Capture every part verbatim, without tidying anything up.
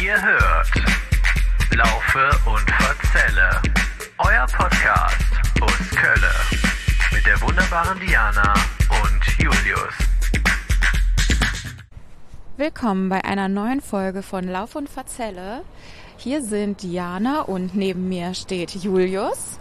Ihr hört Laufe und Verzelle, euer Podcast aus Kölle mit der wunderbaren Diana und Julius. Willkommen bei einer neuen Folge von Lauf und Verzelle. Hier sind Diana und neben mir steht Julius.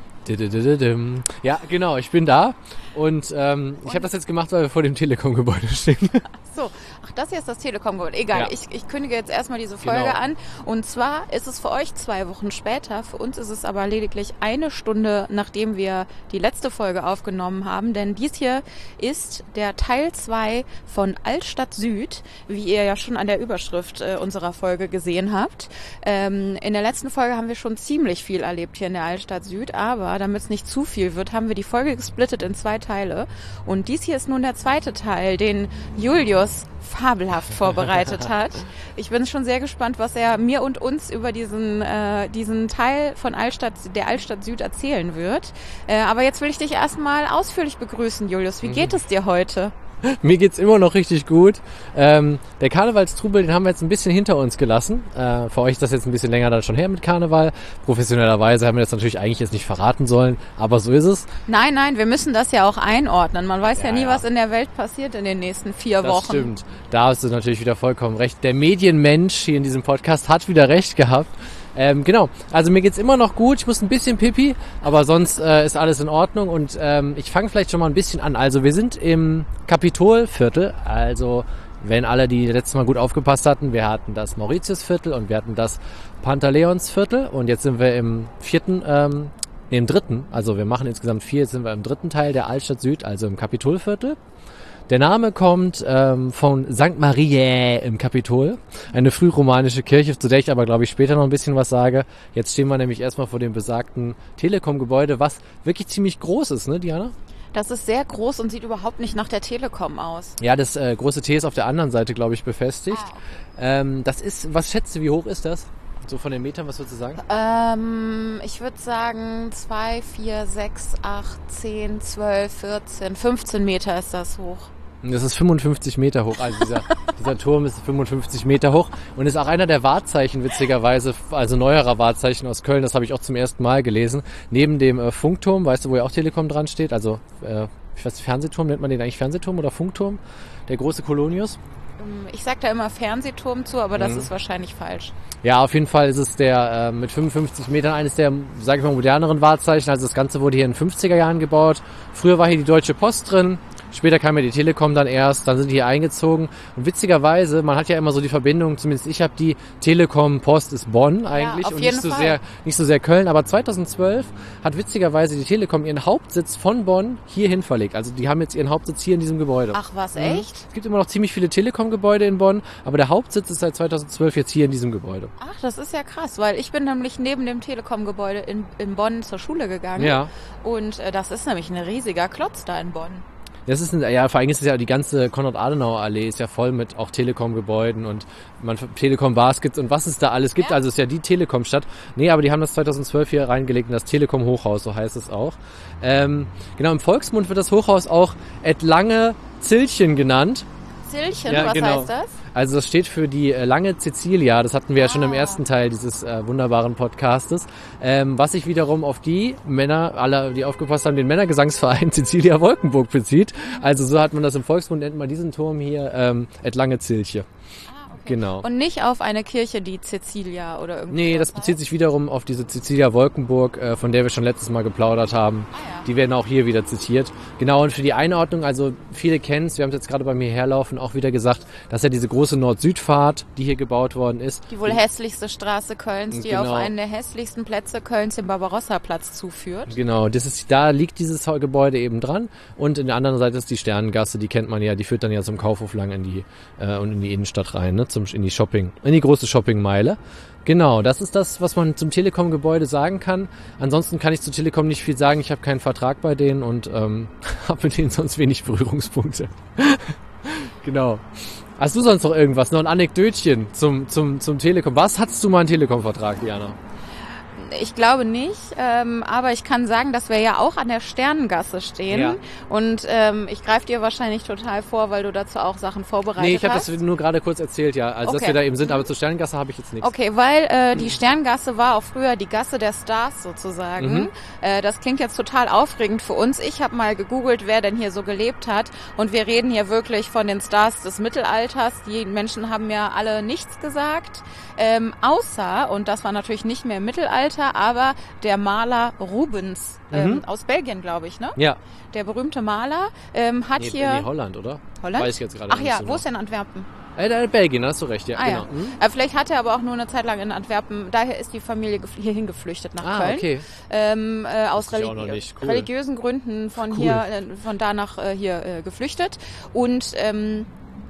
Ja, genau, ich bin da und ähm, ich habe das jetzt gemacht, weil wir vor dem Telekom-Gebäude stehen. So, ach, das hier ist das Telekom-Gebäude. Egal, Ja. ich, ich kündige jetzt erstmal diese Folge Genau. an. Und zwar ist es für euch zwei Wochen später, für uns ist es aber lediglich eine Stunde, nachdem wir die letzte Folge aufgenommen haben. Denn dies hier ist der Teil zwei von Altstadt Süd, wie ihr ja schon an der Überschrift äh, unserer Folge gesehen habt. Ähm, in der letzten Folge haben wir schon ziemlich viel erlebt hier in der Altstadt Süd, aber damit es nicht zu viel wird, haben wir die Folge gesplittet in zwei Teile. Und dies hier ist nun der zweite Teil, den Julius fabelhaft vorbereitet hat. Ich bin schon sehr gespannt, was er mir und uns über diesen äh, diesen Teil von Altstadt, der Altstadt Süd erzählen wird. Äh, aber jetzt will ich dich erstmal ausführlich begrüßen, Julius. Wie geht es dir heute? Mir geht's immer noch richtig gut. Ähm, der Karnevalstrubel, den haben wir jetzt ein bisschen hinter uns gelassen. Äh, für euch ist das jetzt ein bisschen länger dann schon her mit Karneval. Professionellerweise haben wir das natürlich eigentlich jetzt nicht verraten sollen, aber so ist es. Nein, nein, wir müssen das ja auch einordnen. Man weiß ja, Ja, nie, ja. was in der Welt passiert in den nächsten vier Das Wochen. stimmt. Da hast du natürlich wieder vollkommen recht. Der Medienmensch hier in diesem Podcast hat wieder recht gehabt. Ähm, genau, also mir geht's immer noch gut, ich muss ein bisschen pipi, aber sonst äh, ist alles in Ordnung und ähm, ich fange vielleicht schon mal ein bisschen an. Also wir sind im Kapitolviertel, also wenn alle, die letztes Mal gut aufgepasst hatten, wir hatten das Mauritiusviertel und wir hatten das Pantaleonsviertel und jetzt sind wir im vierten, ähm, nee, im dritten, also wir machen insgesamt vier, jetzt sind wir im dritten Teil der Altstadt Süd, also im Kapitolviertel. Der Name kommt ähm, von Sankt Mariä im Kapitol, eine frühromanische Kirche, zu der ich aber, glaube ich, später noch ein bisschen was sage. Jetzt stehen wir nämlich erstmal vor dem besagten Telekom-Gebäude, was wirklich ziemlich groß ist, ne, Diana? Das ist sehr groß und sieht überhaupt nicht nach der Telekom aus. Ja, das äh, große T ist auf der anderen Seite, glaube ich, befestigt. Ah, ähm, das ist, was schätzt du, wie hoch ist das? So von den Metern, was würdest du sagen? Ähm, ich würde sagen zwei, vier, sechs, acht, zehn, zwölf, vierzehn, fünfzehn Meter ist das hoch. Das ist fünfundfünfzig Meter hoch, also dieser, dieser Turm ist fünfundfünfzig Meter hoch und ist auch einer der Wahrzeichen, witzigerweise, also neuerer Wahrzeichen aus Köln, das habe ich auch zum ersten Mal gelesen. Neben dem äh, Funkturm, weißt du, wo ja auch Telekom dran steht, also äh, ich weiß, Fernsehturm, nennt man den eigentlich Fernsehturm oder Funkturm? Der große Kolonius? Ich sag da immer Fernsehturm zu, aber das Mhm. ist wahrscheinlich falsch. Ja, auf jeden Fall ist es der äh, mit fünfundfünfzig Metern eines der, sage ich mal, moderneren Wahrzeichen. Also das Ganze wurde hier in den fünfziger Jahren gebaut. Früher war hier die Deutsche Post drin. Später kam ja die Telekom dann erst, dann sind die hier eingezogen. Und witzigerweise, man hat ja immer so die Verbindung, zumindest ich habe die, Telekom Post ist Bonn eigentlich auf und jeden nicht so Fall. sehr nicht so sehr Köln. Aber zweitausendzwölf hat witzigerweise die Telekom ihren Hauptsitz von Bonn hierhin verlegt. Also die haben jetzt ihren Hauptsitz hier in diesem Gebäude. Ach was, Mhm. echt? Es gibt immer noch ziemlich viele Telekom-Gebäude in Bonn, aber der Hauptsitz ist seit zweitausendzwölf jetzt hier in diesem Gebäude. Ach, das ist ja krass, weil ich bin nämlich neben dem Telekom-Gebäude in, in Bonn zur Schule gegangen. Ja. Und äh, das ist nämlich ein riesiger Klotz da in Bonn. Das ist ein, ja, vor allem ist es ja die ganze Konrad-Adenauer-Allee ist ja voll mit auch Telekom-Gebäuden und man Telekom-Bars gibt und was es da alles gibt. Ja. Also es ist ja die Telekom-Stadt. Nee, aber die haben das zweitausendzwölf hier reingelegt in das Telekom-Hochhaus, so heißt es auch. Ähm, genau, im Volksmund wird das Hochhaus auch Et Lange Zillchen genannt. Zillchen, Ja, was genau. heißt das? Also das steht für die äh, lange Cecilia, das hatten wir ja schon im Ah. ersten Teil dieses äh, wunderbaren Podcastes, ähm, was sich wiederum auf die Männer, alle, die aufgepasst haben, den Männergesangsverein Cecilia Wolkenburg bezieht. Also so hat man das im Volksmund, nennt man diesen Turm hier ähm, Et Lange Zilche. Ah, okay. Genau. Und nicht auf eine Kirche, die Cecilia oder irgendwie. Nee, das bezieht sich wiederum auf diese Cecilia Wolkenburg, äh, von der wir schon letztes Mal geplaudert haben. Ah, ja. Die werden auch hier wieder zitiert. Genau, und für die Einordnung, also viele kennen es, wir haben es jetzt gerade bei mir herlaufen auch wieder gesagt, dass ja diese große Nord-Süd-Fahrt, die hier gebaut worden ist. Die wohl hässlichste Straße Kölns, die Genau. auf einen der hässlichsten Plätze Kölns, den Barbarossa-Platz, zuführt. Genau, das ist, da liegt dieses Gebäude eben dran und in der anderen Seite ist die Sternengasse, die kennt man ja, die führt dann ja zum Kaufhof lang in die äh, und in die Innenstadt rein, ne, zum in die Shopping, in die große Shoppingmeile. Genau, das ist das, was man zum Telekom-Gebäude sagen kann. Ansonsten kann ich zu Telekom nicht viel sagen. Ich habe keinen Vertrag bei denen und ähm, habe mit denen sonst wenig Berührungspunkte. Genau. Hast du sonst noch irgendwas, noch ein Anekdötchen zum zum zum Telekom? Was hattest du mal einen Telekom-Vertrag, Diana? ich glaube nicht, ähm, aber ich kann sagen, dass wir ja auch an der Sternengasse stehen. Ja. Und ähm, ich greife dir wahrscheinlich total vor, weil du dazu auch Sachen vorbereitet hast. Nee, ich habe das nur gerade kurz erzählt, ja. Also, Okay. dass wir da eben sind, aber zur Sternengasse habe ich jetzt nichts. Okay, weil äh, die Sterngasse war auch früher die Gasse der Stars sozusagen. Mhm. Äh, das klingt jetzt total aufregend für uns. Ich habe mal gegoogelt, wer denn hier so gelebt hat. Und wir reden hier wirklich von den Stars des Mittelalters. Die Menschen haben ja alle nichts gesagt. Ähm, außer, und das war natürlich nicht mehr im Mittelalter, aber der Maler Rubens ähm, Mhm. aus Belgien, glaube ich, ne? Ja. Der berühmte Maler ähm, hat Nee, hier... nee, Holland, oder? Holland? Weiß ich jetzt gerade Ach nicht ja, so wo genau. ist denn Antwerpen? Äh, da- Belgien, da hast du recht, ja, Ah genau. ja. Mhm. Äh, vielleicht hat er aber auch nur eine Zeit lang in Antwerpen, daher ist die Familie gef- hierhin geflüchtet nach Ah, Köln. okay. Ähm, äh, aus Wusste ich auch noch religi nicht. Cool. religiösen Gründen von Cool. hier, äh, von da nach äh, hier äh, geflüchtet. Und ähm,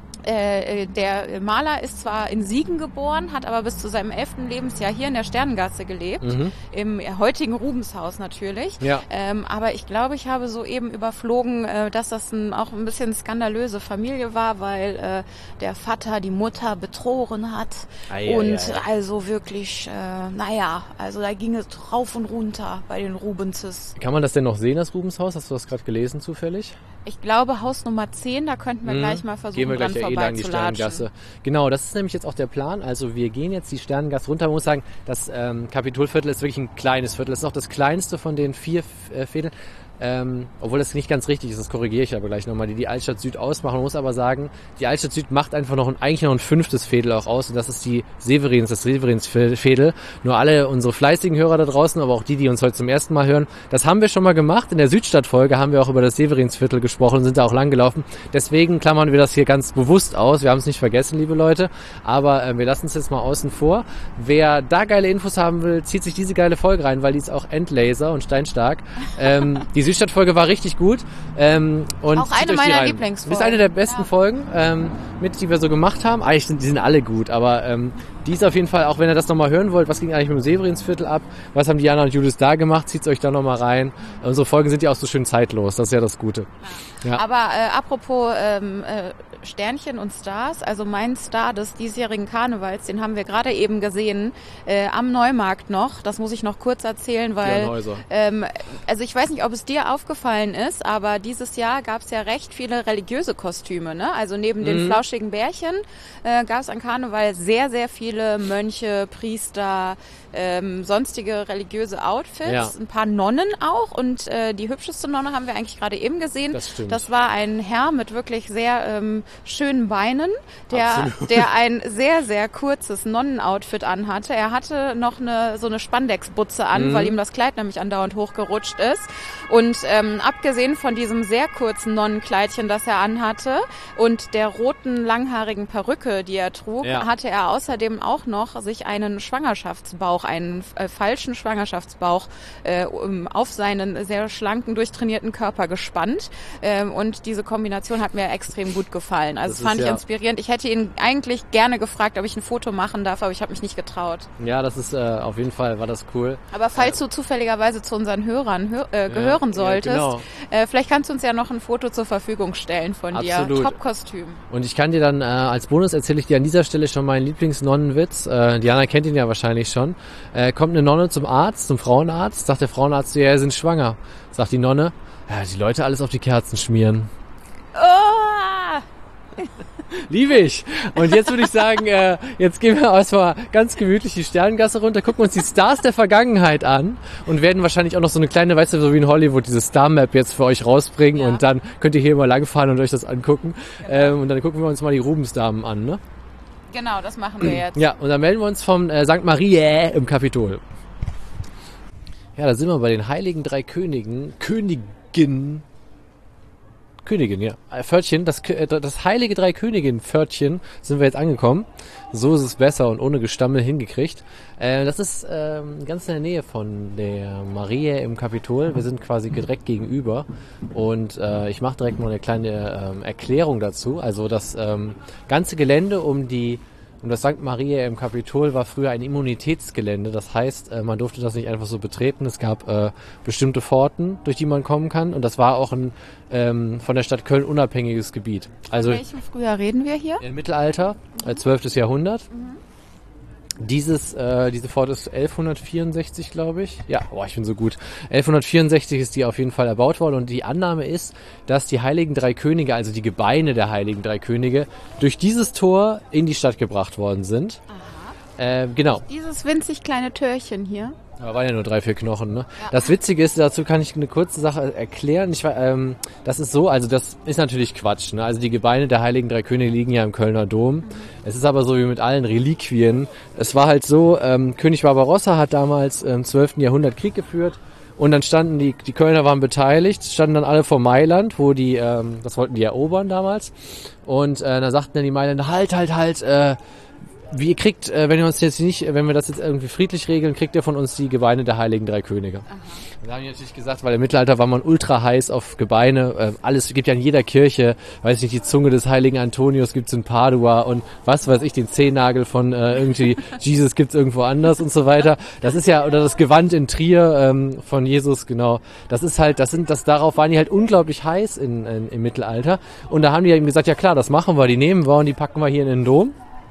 äh, der Maler ist zwar in Siegen geboren, hat aber bis zu seinem elften Lebensjahr hier in der Sternengasse gelebt, Mhm. im heutigen Rubenshaus natürlich. Ja. Ähm, aber ich glaube, ich habe so eben überflogen, äh, dass das ein, auch ein bisschen skandalöse Familie war, weil äh, der Vater die Mutter betrogen hat. Ei, ei, und ei. also wirklich, äh, naja, also da ging es rauf und runter bei den Rubenses. Kann man das denn noch sehen, das Rubenshaus? Hast du das gerade gelesen zufällig? Ich glaube, Haus Nummer zehn, da könnten wir Mhm. gleich mal versuchen, Gehen wir dran gleich ja eh lang die vorbeizulatschen. Sternengasse. Genau, das ist nämlich jetzt auch der Plan. Also wir gehen jetzt die Sternengasse runter. Man muss sagen, das ähm, Kapitolviertel ist wirklich ein kleines Viertel. Das ist auch das kleinste von den vier äh, Vierteln. Ähm, obwohl das nicht ganz richtig ist, das korrigiere ich aber gleich nochmal, die die Altstadt Süd ausmachen. Man muss aber sagen, die Altstadt Süd macht einfach noch ein, eigentlich noch ein fünftes Viertel auch aus und das ist die Severins, das Severinsviertel. Nur alle unsere fleißigen Hörer da draußen, aber auch die, die uns heute zum ersten Mal hören, das haben wir schon mal gemacht. In der Südstadtfolge haben wir auch über das Severinsviertel gesprochen und sind da auch lang gelaufen. Deswegen klammern wir das hier ganz bewusst aus. Wir haben es nicht vergessen, liebe Leute, aber äh, wir lassen es jetzt mal außen vor. Wer da geile Infos haben will, zieht sich diese geile Folge rein, weil die ist auch Endlaser und steinstark. Ähm, die Südstadtfolge war richtig gut. Ähm, und Auch zieht eine euch die meiner rein. Lieblingsfolgen. Das ist eine der besten Ja. Folgen, ähm, mit, die wir so gemacht haben. Eigentlich sind die sind alle gut, aber ähm, die ist auf jeden Fall, auch wenn ihr das nochmal hören wollt, was ging eigentlich mit dem Severinsviertel ab, was haben Diana und Julius da gemacht, zieht's euch da nochmal rein. Unsere Folgen sind ja auch so schön zeitlos, das ist ja das Gute. Ja. Aber äh, apropos ähm, äh, Sternchen und Stars, also mein Star des diesjährigen Karnevals, den haben wir gerade eben gesehen, äh, am Neumarkt noch. Das muss ich noch kurz erzählen, weil Björn Häuser. ähm, also ich weiß nicht, ob es dir aufgefallen ist, aber dieses Jahr gab es ja recht viele religiöse Kostüme, ne? Also neben den Mhm. flauschigen Bärchen äh, gab es an Karneval sehr, sehr viele Mönche, Priester, ähm, sonstige religiöse Outfits, Ja. ein paar Nonnen auch und äh, die hübscheste Nonne haben wir eigentlich gerade eben gesehen. Das stimmt. Das war ein Herr mit wirklich sehr ähm, schönen Beinen, der, Absolut. der ein sehr, sehr kurzes Nonnenoutfit anhatte. Er hatte noch eine so eine Spandexbutze an, Mhm. weil ihm das Kleid nämlich andauernd hochgerutscht ist. Und ähm, abgesehen von diesem sehr kurzen Nonnenkleidchen, das er anhatte und der roten, langhaarigen Perücke, die er trug, Ja. hatte er außerdem auch noch sich einen Schwangerschaftsbauch, einen äh, falschen Schwangerschaftsbauch äh, um, auf seinen sehr schlanken, durchtrainierten Körper gespannt. Ähm, und diese Kombination hat mir extrem gut gefallen. Also Das das fand ist ich ja- inspirierend. Ich hätte ihn eigentlich gerne gefragt, ob ich ein Foto machen darf, aber ich habe mich nicht getraut. Ja, das ist äh, auf jeden Fall, war das cool. Aber falls du zufälligerweise zu unseren Hörern hör, äh, gehören ja, solltest, genau. äh, vielleicht kannst du uns ja noch ein Foto zur Verfügung stellen von dir. Absolut. Top-Kostüm. Und ich kann dir dann, äh, als Bonus erzähle ich dir an dieser Stelle schon meinen Lieblingsnonnenwitz. Äh, Diana kennt ihn ja wahrscheinlich schon. Äh, kommt eine Nonne zum Arzt, zum Frauenarzt, sagt der Frauenarzt, ja, sie sind schwanger. Sagt die Nonne, ja, die Leute alles auf die Kerzen schmieren. Oh! Liebe ich. Und jetzt würde ich sagen, äh, jetzt gehen wir erstmal ganz gemütlich die Sternengasse runter, gucken uns die Stars der Vergangenheit an und werden wahrscheinlich auch noch so eine kleine, weißt du, so wie in Hollywood, diese Star-Map jetzt für euch rausbringen Ja. und dann könnt ihr hier mal langfahren und euch das angucken. Ähm, und dann gucken wir uns mal die Rubensdamen an, ne? Genau, das machen wir jetzt. Ja, und dann melden wir uns vom äh, Sankt Mariä im Kapitol. Ja, da sind wir bei den heiligen drei Königen, Königin, Königin, ja, äh, Pförtchen, das, Kö- äh, das heilige drei Königin Pförtchen sind wir jetzt angekommen. So ist es besser und ohne Gestammel hingekriegt. Äh, das ist ähm, ganz in der Nähe von der Mariä im Kapitol. Wir sind quasi direkt gegenüber und äh, ich mache direkt mal eine kleine ähm, Erklärung dazu. Also das ähm, ganze Gelände um die um das Sankt Mariä im Kapitol war früher ein Immunitätsgelände. Das heißt, äh, man durfte das nicht einfach so betreten. Es gab äh, bestimmte Pforten, durch die man kommen kann. Und das war auch ein ähm, von der Stadt Köln unabhängiges Gebiet. Also Welchem Frühjahr reden wir hier? im Mittelalter, äh, zwölftes Jahrhundert. Dieses, äh, diese Fort ist elfhundertvierundsechzig, glaube ich. Ja, boah, ich bin so gut. elfhundertvierundsechzig ist die auf jeden Fall erbaut worden und die Annahme ist, dass die Heiligen Drei Könige, also die Gebeine der Heiligen Drei Könige, durch dieses Tor in die Stadt gebracht worden sind. Aha. Äh, genau. Dieses winzig kleine Türchen hier. Da waren ja nur drei, vier Knochen, ne? Ja. Das Witzige ist, dazu kann ich eine kurze Sache erklären. Ich, ähm, das ist so, also das ist natürlich Quatsch, ne? Also die Gebeine der Heiligen Drei Könige liegen ja im Kölner Dom. Mhm. Es ist aber so wie mit allen Reliquien. Es war halt so, ähm, König Barbarossa hat damals im zwölften Jahrhundert Krieg geführt und dann standen die, die Kölner waren beteiligt, standen dann alle vor Mailand, wo die, ähm, das wollten die erobern damals. Und äh, da sagten dann die Mailänder, halt, halt, halt, äh, wie ihr kriegt, äh, wenn ihr uns jetzt nicht, wenn wir das jetzt irgendwie friedlich regeln, kriegt ihr von uns die Gebeine der Heiligen Drei Könige. Aha. Und da haben die natürlich gesagt, weil im Mittelalter war man ultra heiß auf Gebeine, äh, alles, gibt ja in jeder Kirche, weiß nicht, die Zunge des Heiligen Antonius gibt's in Padua und was weiß ich, den Zehennagel von äh, irgendwie Jesus gibt's irgendwo anders und so weiter. Das ist ja, oder das Gewand in Trier ähm, von Jesus, genau. Das ist halt, das sind, das darauf waren die halt unglaublich heiß in, in, im Mittelalter. Und da haben die eben gesagt, ja klar, das machen wir, die nehmen wir und die packen wir hier in den Dom.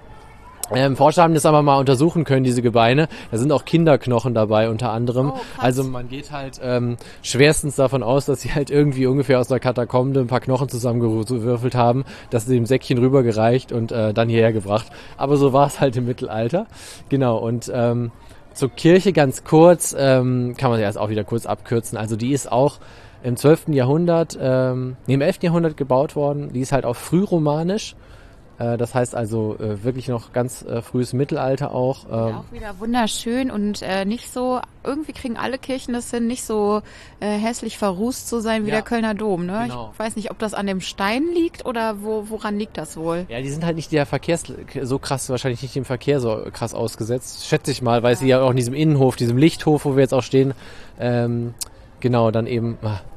Ähm, Forscher haben das aber mal untersuchen können, diese Gebeine. Da sind auch Kinderknochen dabei unter anderem. Oh, also man geht halt ähm, schwerstens davon aus, dass sie halt irgendwie ungefähr aus der Katakombe ein paar Knochen zusammengewürfelt haben, dass sie dem Säckchen rübergereicht und äh, dann hierher gebracht. Aber so war es halt im Mittelalter. Genau, und ähm, zur Kirche ganz kurz, ähm, kann man ja erst auch wieder kurz abkürzen. Also die ist auch im zwölften Jahrhundert, ähm, nee, im elften Jahrhundert gebaut worden. Die ist halt auch frühromanisch. Das heißt also äh, wirklich noch ganz äh, frühes Mittelalter auch. Ähm. Ja, auch wieder wunderschön und äh, nicht so, irgendwie kriegen alle Kirchen das hin, nicht so äh, hässlich verrußt zu sein wie ja. der Kölner Dom. Ne? Genau. Ich weiß nicht, ob das an dem Stein liegt oder wo, woran liegt das wohl? Ja, die sind halt nicht der Verkehrs, so krass, wahrscheinlich nicht dem Verkehr so krass ausgesetzt, schätze ich mal, weil ja. sie ja auch in diesem Innenhof, diesem Lichthof, wo wir jetzt auch stehen, ähm, genau, dann eben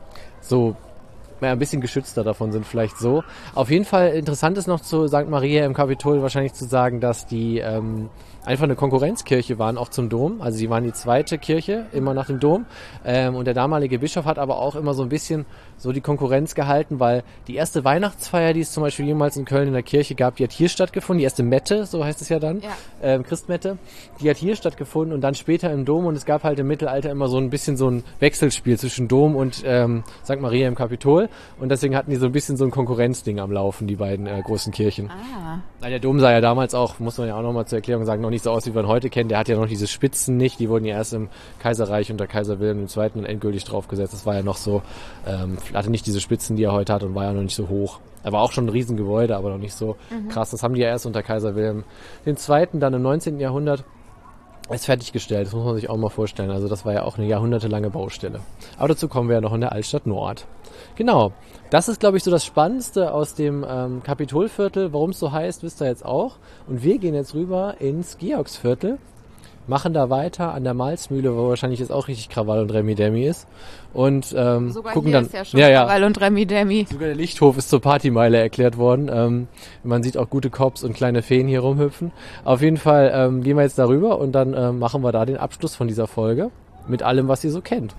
so ein bisschen geschützter davon sind, vielleicht so. Auf jeden Fall interessant ist noch zu Sankt Maria im Kapitol wahrscheinlich zu sagen, dass die ähm, einfach eine Konkurrenzkirche waren, auch zum Dom. Also sie waren die zweite Kirche, immer nach dem Dom. Ähm, und der damalige Bischof hat aber auch immer so ein bisschen so die Konkurrenz gehalten, weil die erste Weihnachtsfeier, die es zum Beispiel jemals in Köln in der Kirche gab, die hat hier stattgefunden. Die erste Mette, so heißt es ja dann, ja. ähm, Christmette, die hat hier stattgefunden und dann später im Dom. Und es gab halt im Mittelalter immer so ein bisschen so ein Wechselspiel zwischen Dom und ähm, Sankt Maria im Kapitol. Und deswegen hatten die so ein bisschen so ein Konkurrenzding am Laufen, die beiden äh, großen Kirchen. Ah. Na, der Dom sah ja damals auch, muss man ja auch nochmal zur Erklärung sagen, noch nicht so aus, wie man heute kennt. Der hat ja noch diese Spitzen nicht. Die wurden ja erst im Kaiserreich unter Kaiser Wilhelm der Zweite dann endgültig draufgesetzt. Das war ja noch so, ähm, hatte nicht diese Spitzen, die er heute hat und war ja noch nicht so hoch. Er war auch schon ein Riesengebäude, aber noch nicht so mhm. krass. Das haben die ja erst unter Kaiser Wilhelm der Zweite dann im neunzehnten Jahrhundert ist fertiggestellt. Das muss man sich auch mal vorstellen. Also das war ja auch eine jahrhundertelange Baustelle. Aber dazu kommen wir ja noch in der Altstadt Nord. Genau. Das ist, glaube ich, so das Spannendste aus dem ähm, Kapitolviertel. Warum es so heißt, wisst ihr jetzt auch. Und wir gehen jetzt rüber ins Georgsviertel, machen da weiter an der Malzmühle, wo wahrscheinlich jetzt auch richtig Krawall und Remi-Demi ist. Und ähm, sogar gucken hier dann. Ist ja schon ja, ja. Krawall und Remi-Demi. Sogar der Lichthof ist zur Partymeile erklärt worden. Ähm, man sieht auch gute Cops und kleine Feen hier rumhüpfen. Auf jeden Fall ähm, gehen wir jetzt darüber und dann ähm, machen wir da den Abschluss von dieser Folge mit allem, was ihr so kennt.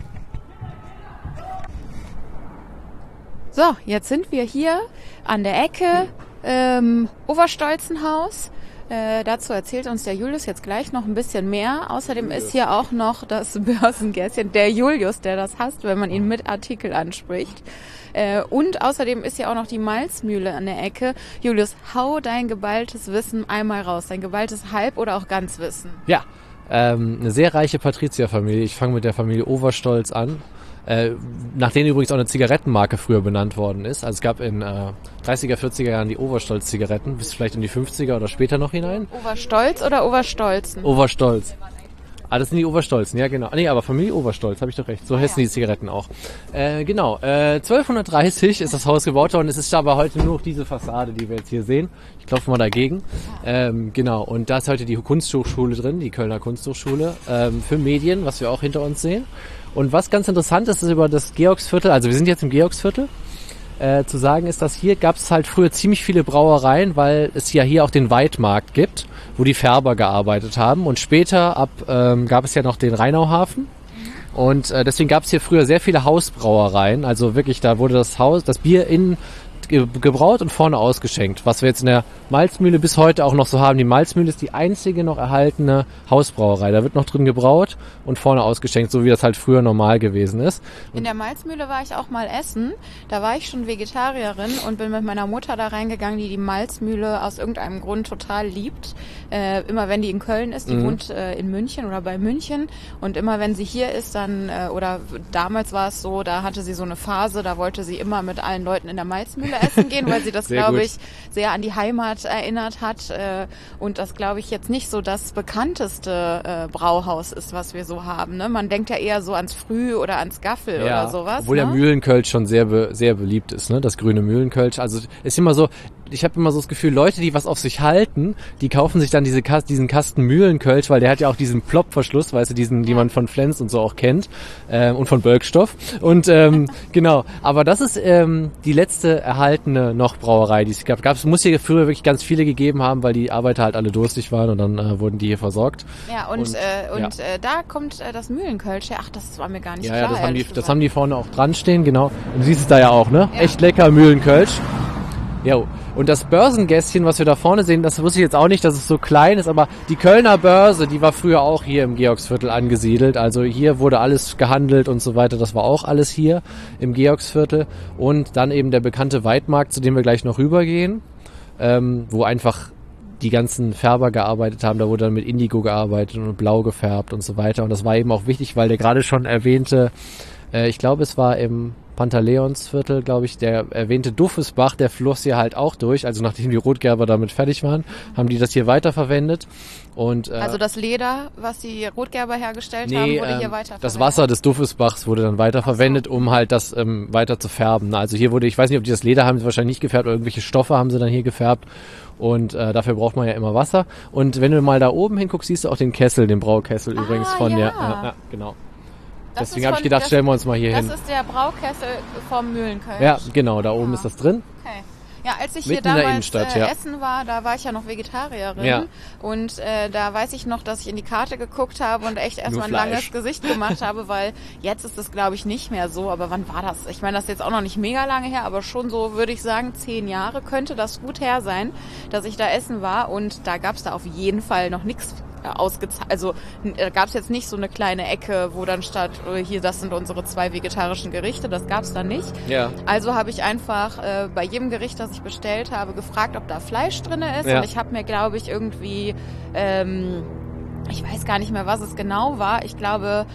So, jetzt sind wir hier an der Ecke ähm, Oberstolzenhaus. Äh, dazu erzählt uns der Julius jetzt gleich noch ein bisschen mehr. Außerdem Julius. Ist hier auch noch das Börsengässchen, der Julius, der das hasst, wenn man ihn mit Artikel anspricht. Äh, und außerdem ist hier auch noch die Malzmühle an der Ecke. Julius, hau dein geballtes Wissen einmal raus, dein geballtes Halb- oder auch Ganzwissen. Ja, ähm, eine sehr reiche Patrizierfamilie. Ich fange mit der Familie Overstolz an. Äh, nach denen übrigens auch eine Zigarettenmarke früher benannt worden ist. Also es gab in äh, dreißiger, vierziger Jahren die Overstolz-Zigaretten, bis vielleicht in die fünfziger oder später noch hinein. Overstolz oder Overstolzen? Overstolz. Ah, das sind die Overstolzen, ja genau. Nee, aber Familie Overstolz, habe ich doch recht. So ah, heißen ja. die Zigaretten auch. Äh, genau, äh, zwölfhundertdreißig ist das Haus gebaut worden. Es ist aber heute nur noch diese Fassade, die wir jetzt hier sehen. Ich klopfe mal dagegen. Ähm, genau, und da ist heute die Kunsthochschule drin, die Kölner Kunsthochschule, ähm, für Medien, was wir auch hinter uns sehen. Und was ganz interessant ist, ist über das Georgsviertel, also wir sind jetzt im Georgsviertel, äh, zu sagen ist, dass hier gab es halt früher ziemlich viele Brauereien, weil es ja hier auch den Weidmarkt gibt, wo die Färber gearbeitet haben. Und später ab ähm, gab es ja noch den Rheinauhafen. Und äh, deswegen gab es hier früher sehr viele Hausbrauereien. Also wirklich, da wurde das Haus, das Bier in ge- gebraut und vorne ausgeschenkt, was wir jetzt in der Malzmühle bis heute auch noch so haben. Die Malzmühle ist die einzige noch erhaltene Hausbrauerei. Da wird noch drin gebraut und vorne ausgeschenkt, so wie das halt früher normal gewesen ist. Und in der Malzmühle war ich auch mal essen. Da war ich schon Vegetarierin und bin mit meiner Mutter da reingegangen, die die Malzmühle aus irgendeinem Grund total liebt. Äh, immer wenn die in Köln ist, die mhm. wohnt äh, in München oder bei München. Und immer wenn sie hier ist, dann, äh, oder damals war es so, da hatte sie so eine Phase, da wollte sie immer mit allen Leuten in der Malzmühle essen gehen, weil sie das, glaube ich, sehr an die Heimat erinnert hat. Äh, und das, glaube ich, jetzt nicht so das bekannteste äh, Brauhaus ist, was wir so haben. Ne? Man denkt ja eher so ans Früh oder ans Gaffel ja, oder sowas. Obwohl ne? der Mühlenkölsch schon sehr be- sehr beliebt ist, ne? Das grüne Mühlenkölsch. Also ist immer so, ich habe immer so das Gefühl, Leute, die was auf sich halten, die kaufen sich dann diese Kas- diesen Kasten Mühlenkölsch, weil der hat ja auch diesen Plopverschluss, weißt du, diesen, die man von Flens und so auch kennt, äh, und von Bölkstoff. Und ähm, genau, aber das ist ähm, die letzte erhaltene noch Brauerei, die es gab. Gab es muss hier früher wirklich ganz viele gegeben haben, weil die Arbeiter halt alle durstig waren und dann äh, wurden die hier versorgt. Ja, und, und, äh, und ja. Äh, da kommt äh, das Mühlenkölsch her. Ach, das war mir gar nicht ja, klar. Ja, das haben, die, gesagt. das haben die vorne auch dran stehen, genau. Und du siehst es da ja auch, ne? Ja. Echt lecker Mühlenkölsch. Ja, und das Börsengässchen, was wir da vorne sehen, das wusste ich jetzt auch nicht, dass es so klein ist, aber die Kölner Börse, die war früher auch hier im Georgsviertel angesiedelt. Also hier wurde alles gehandelt und so weiter. Das war auch alles hier im Georgsviertel. Und dann eben der bekannte Weidmarkt, zu dem wir gleich noch rübergehen, ähm, wo einfach die ganzen Färber gearbeitet haben. Da wurde dann mit Indigo gearbeitet und blau gefärbt und so weiter. Und das war eben auch wichtig, weil der gerade schon erwähnte, äh, ich glaube, es war im Pantaleonsviertel, glaube ich, der erwähnte Duffesbach, der floss hier halt auch durch. Also nachdem die Rotgerber damit fertig waren, haben die das hier weiterverwendet. Und, äh, also das Leder, was die Rotgerber hergestellt nee, haben, wurde ähm, hier weiterverwendet? Das Wasser des Duffesbachs wurde dann weiterverwendet, so. um halt das ähm, weiter zu färben. Also hier wurde, ich weiß nicht, ob die das Leder haben sie wahrscheinlich nicht gefärbt, oder irgendwelche Stoffe haben sie dann hier gefärbt. Und äh, dafür braucht man ja immer Wasser. Und wenn du mal da oben hinguckst, siehst du auch den Kessel, den Braukessel ah, übrigens von ja. der, ja, ja, genau. Das Deswegen habe ich gedacht, das, stellen wir uns mal hier das hin. Das ist der Braukessel vom Mühlenkölsch. Ja, genau, da oben ah. ist das drin. Okay. Ja, als ich Mitten hier in der damals Innenstadt, äh, ja. essen war, da war ich ja noch Vegetarierin. Ja. Und äh, da weiß ich noch, dass ich in die Karte geguckt habe und echt erstmal ein langes Gesicht gemacht habe, weil jetzt ist es, glaube ich, nicht mehr so. Aber wann war das? Ich meine, das ist jetzt auch noch nicht mega lange her, aber schon so, würde ich sagen, zehn Jahre könnte das gut her sein, dass ich da essen war. Und da gab es da auf jeden Fall noch nichts ausgezahlt. Also da gab es jetzt nicht so eine kleine Ecke, wo dann statt, hier, das sind unsere zwei vegetarischen Gerichte, das gab es da nicht. Ja. Also habe ich einfach äh, bei jedem Gericht, das ich bestellt habe, gefragt, ob da Fleisch drin ist. Ja. Und ich habe mir, glaube ich, irgendwie, ähm, ich weiß gar nicht mehr, was es genau war. Ich glaube,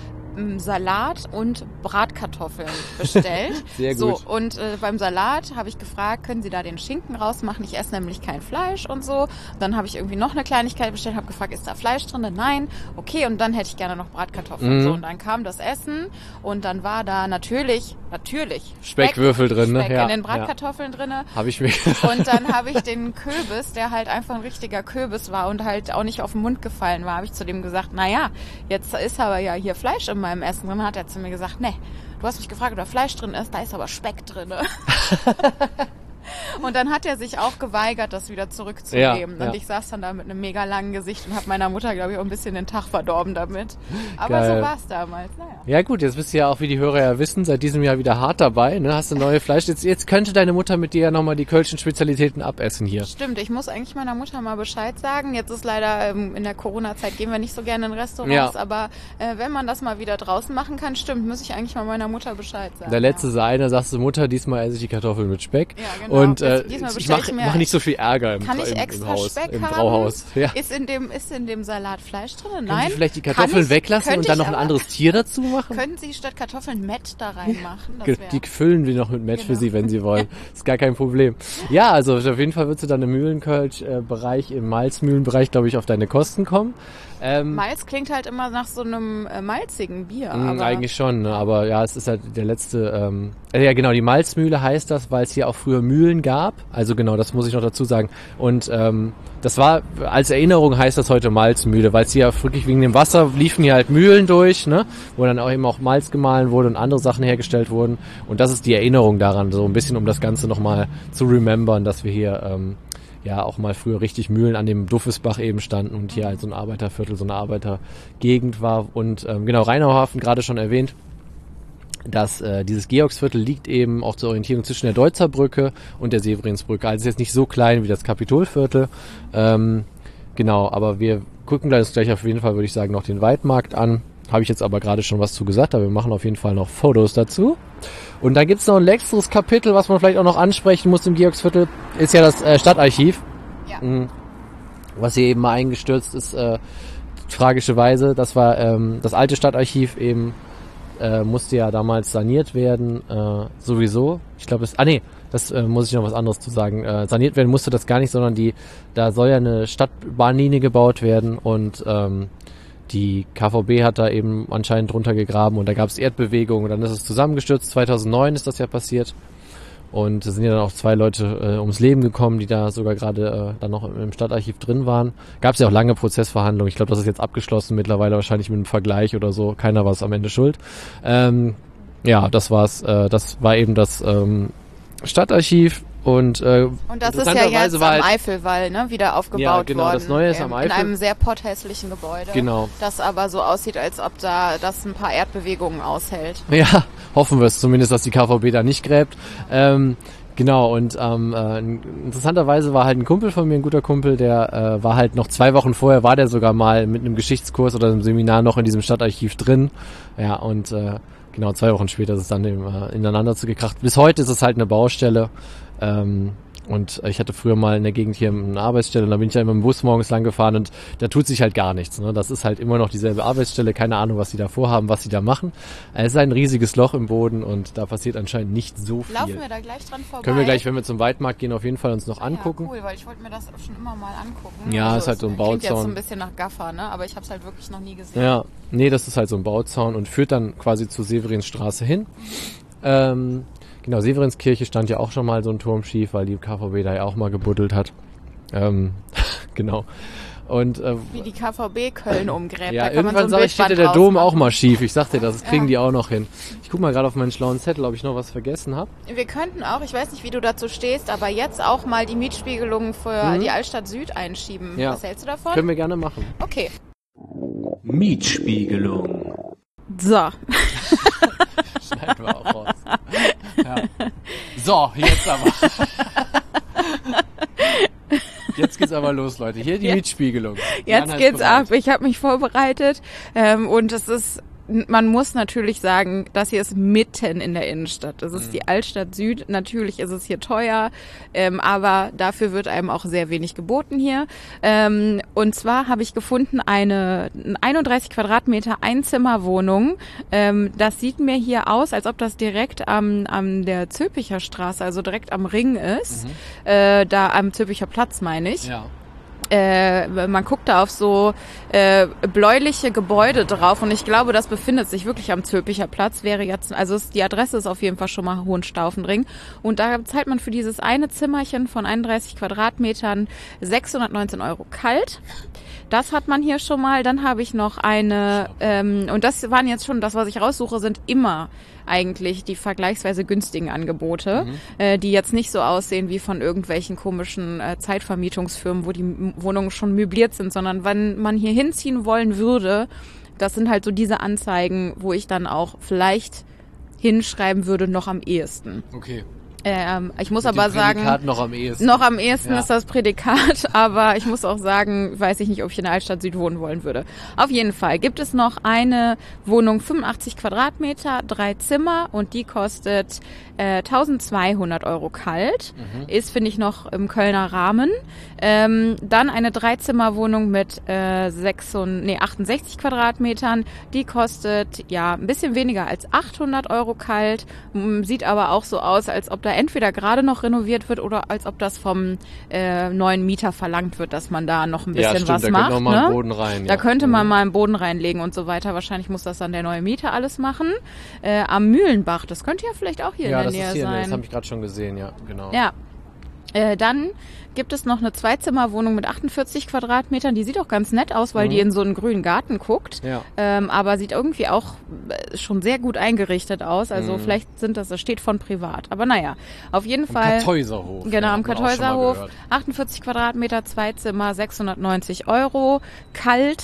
Salat und Bratkartoffeln bestellt. Sehr gut. So, und äh, beim Salat habe ich gefragt, können Sie da den Schinken rausmachen? Ich esse nämlich kein Fleisch und so. Dann habe ich irgendwie noch eine Kleinigkeit bestellt, habe gefragt, ist da Fleisch drin? Nein. Okay, und dann hätte ich gerne noch Bratkartoffeln. Mhm. So, und dann kam das Essen und dann war da natürlich, natürlich Speckwürfel Speck, drin, ne? Speck Ja, in den Bratkartoffeln ja. drin. Habe ich mir. Und dann habe ich den Kürbis, der halt einfach ein richtiger Kürbis war und halt auch nicht auf den Mund gefallen war, habe ich zu dem gesagt, naja, jetzt ist aber ja hier Fleisch in meinem Essen drin. Hat er zu mir gesagt, ne, du hast mich gefragt, ob da Fleisch drin ist, da ist aber Speck drin. Und dann hat er sich auch geweigert, das wieder zurückzugeben. Ja, ja. Und ich saß dann da mit einem mega langen Gesicht und habe meiner Mutter, glaube ich, auch ein bisschen den Tag verdorben damit. Aber Geil. so war es damals. Naja. Ja gut, jetzt bist du ja auch, wie die Hörer ja wissen, seit diesem Jahr wieder hart dabei. Ne? Hast du neue Fleisch. Jetzt, jetzt könnte deine Mutter mit dir ja nochmal die kölschen Spezialitäten abessen hier. Stimmt, ich muss eigentlich meiner Mutter mal Bescheid sagen. Jetzt ist leider, ähm, in der Corona-Zeit gehen wir nicht so gerne in Restaurants, Ja. aber äh, wenn man das mal wieder draußen machen kann, stimmt, muss ich eigentlich mal meiner Mutter Bescheid sagen. Der letzte ja. sei einer, sagst du, Mutter, diesmal esse ich die Kartoffeln mit Speck. Ja, genau. Und äh, Diesmal ich bestell mache ich mir- mach nicht so viel Ärger im, Kann ich im, extra im Haus, Speck im haben? Brauhaus. Ja. Ist in dem, ist in dem Salat Fleisch drin? Können Nein. Sie vielleicht die Kann Kartoffeln ich- weglassen könnte und dann ich noch ein aber- anderes Tier dazu machen? Können Sie statt Kartoffeln Mett da reinmachen? Das Ge- wär- Die füllen wir noch mit Match für Genau. Sie, wenn Sie wollen. Ist gar kein Problem. Ja, also auf jeden Fall würdest du dann im Mühlenkölsch-Bereich, im Malzmühlenbereich, glaube ich, auf deine Kosten kommen. Ähm, Malz klingt halt immer nach so einem äh, malzigen Bier. mh, aber eigentlich schon, ne? Aber ja, es ist halt der letzte, ähm, äh, ja genau, die Malzmühle heißt das, weil es hier auch früher Mühlen gab. Also genau, das muss ich noch dazu sagen. Und ähm, das war, als Erinnerung heißt das heute Malzmühle, weil es hier wirklich wegen dem Wasser liefen hier halt Mühlen durch, ne? Wo dann auch eben auch Malz gemahlen wurde und andere Sachen hergestellt wurden. Und das ist die Erinnerung daran, so ein bisschen, um das Ganze nochmal zu remembern, dass wir hier ähm, ja auch mal früher richtig Mühlen an dem Duffesbach eben standen und hier halt so ein Arbeiterviertel, so eine Arbeitergegend war. Und ähm, genau, Rheinauhafen, gerade schon erwähnt, dass äh, dieses Georgsviertel liegt eben auch zur Orientierung zwischen der Deutzer Brücke und der Severinsbrücke. Also es ist jetzt nicht so klein wie das Kapitolviertel. Ähm, genau, aber wir gucken uns gleich auf jeden Fall, würde ich sagen, noch den Weidmarkt an. Habe ich jetzt aber gerade schon was zu gesagt, aber wir machen auf jeden Fall noch Fotos dazu. Und dann gibt's noch ein letzteres Kapitel, was man vielleicht auch noch ansprechen muss im Georgsviertel, ist ja das äh, Stadtarchiv. Ja. Mhm. Was hier eben mal eingestürzt ist, äh, tragischerweise. Das war ähm, das alte Stadtarchiv eben, äh, musste ja damals saniert werden, äh, sowieso. Ich glaube, es, ah nee, das äh, muss ich noch was anderes zu sagen. Äh, saniert werden musste das gar nicht, sondern die, da soll ja eine Stadtbahnlinie gebaut werden und ähm, die K V B hat da eben anscheinend drunter gegraben und da gab es Erdbewegungen und dann ist es zusammengestürzt. zweitausendneun ist das ja passiert und es sind ja dann auch zwei Leute äh, ums Leben gekommen, die da sogar gerade äh, dann noch im Stadtarchiv drin waren. Gab es ja auch lange Prozessverhandlungen. Ich glaube, das ist jetzt abgeschlossen mittlerweile, wahrscheinlich mit einem Vergleich oder so. Keiner war es am Ende schuld. Ähm, ja, das war's. Äh, das war eben das ähm, Stadtarchiv. Und, äh, und das ist ja jetzt am halt, Eifelwall, ne, wieder aufgebaut ja, genau, worden. Das Neue ist am Eifel. In einem sehr potthässlichen Gebäude. Genau. Das aber so aussieht, als ob da das ein paar Erdbewegungen aushält. Ja, hoffen wir es zumindest, dass die K V B da nicht gräbt. Ähm, genau, und ähm, äh, interessanterweise war halt ein Kumpel von mir, ein guter Kumpel, der äh, war halt noch zwei Wochen vorher, war der sogar mal mit einem Geschichtskurs oder einem Seminar noch in diesem Stadtarchiv drin. Ja, und äh, genau, zwei Wochen später ist es dann eben, äh, ineinander zugekracht. Bis heute ist es halt eine Baustelle. Ähm, und ich hatte früher mal in der Gegend hier eine Arbeitsstelle und da bin ich ja immer im Bus morgens lang gefahren und da tut sich halt gar nichts. Ne? Das ist halt immer noch dieselbe Arbeitsstelle, keine Ahnung, was sie da vorhaben, was sie da machen. Es ist ein riesiges Loch im Boden und da passiert anscheinend nicht so viel. Laufen wir da gleich dran vorbei? Können wir gleich, wenn wir zum Weidmarkt gehen, auf jeden Fall uns noch ah, angucken. Ja, cool, weil ich wollte mir das schon immer mal angucken. Ja, also ist halt so ein Bauzaun. Klingt jetzt so ein bisschen nach Gaffer, ne? Aber ich habe es halt wirklich noch nie gesehen. Ja, nee, das ist halt so ein Bauzaun und führt dann quasi zur Severinsstraße hin. Ähm... Genau, Severinskirche stand ja auch schon mal so ein Turm schief, weil die K V B da ja auch mal gebuddelt hat. Ähm, genau. Und, äh, wie die K V B Köln umgräbt. Ja, da kann irgendwann man so sag ich, steht der Dom auch mal schief. Ich sagte das, das kriegen ja. die auch noch hin. Ich guck mal gerade auf meinen schlauen Zettel, ob ich noch was vergessen habe. Wir könnten auch, ich weiß nicht, wie du dazu stehst, aber jetzt auch mal die Mietspiegelung für mhm. die Altstadt Süd einschieben. Ja. Was hältst du davon? Können wir gerne machen. Okay. Mietspiegelung. So. Schneiden wir auch raus. Ja. So, jetzt aber. Jetzt geht's aber los, Leute. Hier die jetzt, Mietspiegelung. Jetzt geht's ab. Ich habe mich vorbereitet ähm, und es ist, man muss natürlich sagen, das hier ist mitten in der Innenstadt. Das ist mhm. die Altstadt Süd. Natürlich ist es hier teuer, ähm, aber dafür wird einem auch sehr wenig geboten hier. Ähm, und zwar habe ich gefunden eine einunddreißig Quadratmeter Einzimmerwohnung. Ähm, das sieht mir hier aus, als ob das direkt am, am der Zülpicher Straße, also direkt am Ring ist. Mhm. Äh, da am Zülpicher Platz, meine ich. Ja. Äh, man guckt da auf so äh, bläuliche Gebäude drauf und ich glaube, das befindet sich wirklich am Zülpicher Platz. Wäre jetzt, also ist, die Adresse ist auf jeden Fall schon mal Hohenstaufenring und da zahlt man für dieses eine Zimmerchen von einunddreißig Quadratmetern sechshundertneunzehn Euro kalt. Das hat man hier schon mal. Dann habe ich noch eine, ähm, und das waren jetzt schon, das, was ich raussuche, sind immer eigentlich die vergleichsweise günstigen Angebote, mhm. äh, die jetzt nicht so aussehen wie von irgendwelchen komischen äh, Zeitvermietungsfirmen, wo die M- Wohnungen schon möbliert sind, sondern wenn man hier hinziehen wollen würde, das sind halt so diese Anzeigen, wo ich dann auch vielleicht hinschreiben würde, noch am ehesten. Okay. Ähm, ich muss Mit aber dem Prädikat sagen, noch am ehesten. noch am ehesten ja. ist das Prädikat, aber ich muss auch sagen, weiß ich nicht, ob ich in der Altstadt Süd wohnen wollen würde. Auf jeden Fall gibt es noch eine Wohnung, fünfundachtzig Quadratmeter, drei Zimmer und die kostet äh, eintausendzweihundert Euro kalt. Mhm. Ist, finde ich, noch im Kölner Rahmen. Ähm, dann eine Dreizimmerwohnung mit äh, sechsund, nee, achtundsechzig Quadratmetern. Die kostet ja ein bisschen weniger als achthundert Euro kalt. Sieht aber auch so aus, als ob da entweder gerade noch renoviert wird oder als ob das vom äh, neuen Mieter verlangt wird, dass man da noch ein bisschen ja, stimmt, was da macht. Könnte man ne? einen Boden rein, da ja. könnte man mhm. mal einen Boden reinlegen und so weiter. Wahrscheinlich muss das dann der neue Mieter alles machen. Äh, am Mühlenbach, das könnte ja vielleicht auch hier ja, in der das Nähe ist hier, sein. Das habe ich gerade schon gesehen, ja, genau. Ja. Äh, dann gibt es noch eine Zweizimmerwohnung mit achtundvierzig Quadratmetern. Die sieht auch ganz nett aus, weil mhm. die in so einen grünen Garten guckt. Ja. Ähm, aber sieht irgendwie auch äh, schon sehr gut eingerichtet aus. Also mhm. vielleicht sind das, das steht von privat. Aber naja, auf jeden am Fall. Kartäuserhof. Genau, ja, am Kartäuserhof. achtundvierzig Quadratmeter, zwei Zimmer, sechshundertneunzig Euro. Kalt.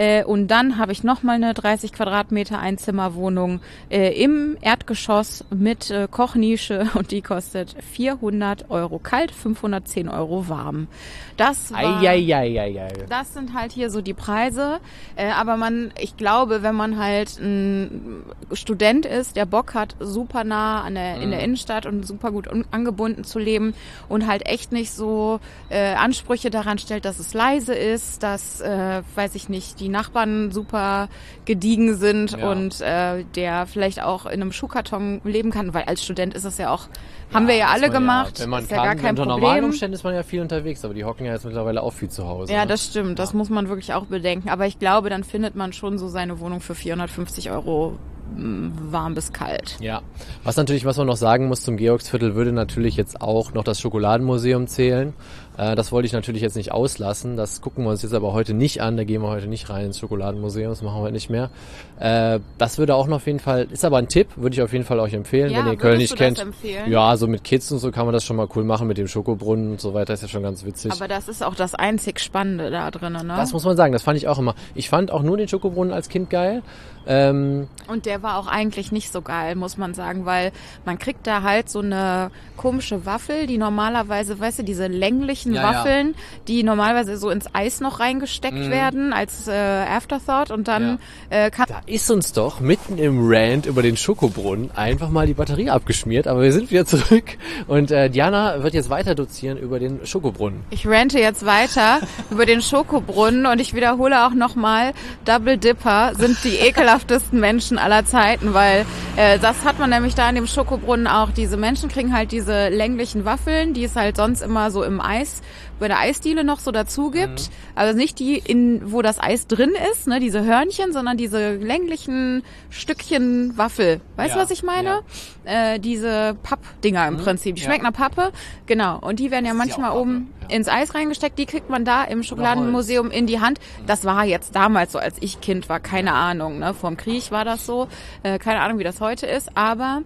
Äh, und dann habe ich nochmal eine dreißig Quadratmeter Einzimmerwohnung äh, im Erdgeschoss mit äh, Kochnische und die kostet vierhundert Euro kalt, fünfhundertzehn Euro warm. Das war, Eieieiei. das sind halt hier so die Preise. Äh, aber man, ich glaube, wenn man halt ein Student ist, der Bock hat, super nah an der, in der Innenstadt und super gut un- angebunden zu leben und halt echt nicht so äh, Ansprüche daran stellt, dass es leise ist, dass, äh, weiß ich nicht, die Nachbarn super gediegen sind Ja. und äh, der vielleicht auch in einem Schuhkarton leben kann, weil als Student ist es ja auch, haben wir ja ist alle man gemacht, Ja, wenn man ist kann, ja gar kein unter normalen Problem. Umständen ist man ja viel unterwegs, aber die hocken ja jetzt mittlerweile auch viel zu Hause. Ja, ne? das stimmt. Das muss man wirklich auch bedenken. Aber ich glaube, dann findet man schon so seine Wohnung für vierhundertfünfzig Euro mh, warm bis kalt. Ja, was natürlich, was man noch sagen muss zum Georgsviertel, würde natürlich jetzt auch noch das Schokoladenmuseum zählen. Äh, das wollte ich natürlich jetzt nicht auslassen. Das gucken wir uns jetzt aber heute nicht an. Da gehen wir heute nicht rein ins Schokoladenmuseum. Das machen wir heute nicht mehr. Äh, das würde auch noch auf jeden Fall, ist aber ein Tipp, würde ich auf jeden Fall euch empfehlen, Ja, wenn ihr Köln würdest nicht du das kennt. empfehlen? Ja, so mit Kids und so kann man das schon mal cool machen mit dem Schokobrunnen und so weiter. Ist ja schon ganz witzig. Aber das ist auch das einzig Spannende da drinnen, ne? Das muss man sagen, das fand ich auch immer. Ich fand auch nur den Schokobrunnen als Kind geil. Ähm, Und der war auch eigentlich nicht so geil, muss man sagen, weil man kriegt da halt so eine komische Waffel, die normalerweise, weißt du, diese länglichen Ja, ja. Waffeln, die normalerweise so ins Eis noch reingesteckt werden als äh, Afterthought und dann äh, kann Da ist uns doch mitten im Rant über den Schokobrunnen einfach mal die Batterie abgeschmiert, aber wir sind wieder zurück und äh, Diana wird jetzt weiter dozieren über den Schokobrunnen. Ich rante jetzt weiter über den Schokobrunnen und ich wiederhole auch nochmal, Double Dipper sind die ekelhaftesten Menschen aller Zeiten, weil äh, das hat man nämlich da in dem Schokobrunnen auch. Diese Menschen kriegen halt diese länglichen Waffeln, die es halt sonst immer so im Eis, bei der Eisdiele noch so dazu gibt. Mhm. Also nicht die, in wo das Eis drin ist, ne, diese Hörnchen, sondern diese länglichen Stückchen Waffel. Weißt du, Ja, was ich meine? Äh, diese Pappdinger im Prinzip. Die Ja. schmecken nach Pappe. Genau. Und die werden ja Das ist ja manchmal auch oben Pappe, ja. ins Eis reingesteckt. Die kriegt man da im Schokoladenmuseum in die Hand. Das war jetzt damals so, als ich Kind war. Keine Ahnung, ne? Vorm Krieg war das so. Äh, keine Ahnung, wie das heute ist. Aber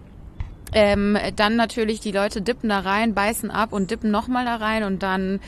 Ähm, dann natürlich die Leute dippen da rein, beißen ab und dippen nochmal da rein und dann